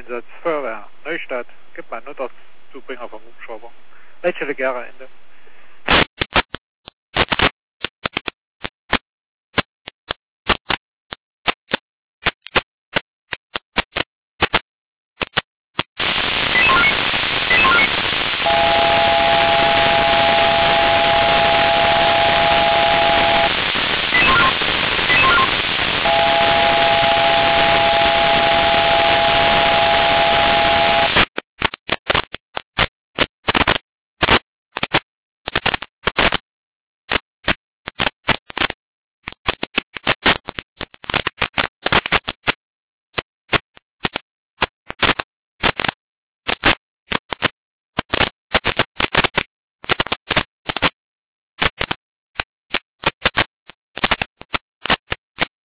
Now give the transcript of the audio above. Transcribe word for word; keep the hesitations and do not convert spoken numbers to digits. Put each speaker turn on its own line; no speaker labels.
Einsatz, Feuerwehr, Neustadt, gibt man nur das Zubringer vom Hubschrauber. Letzte Ende.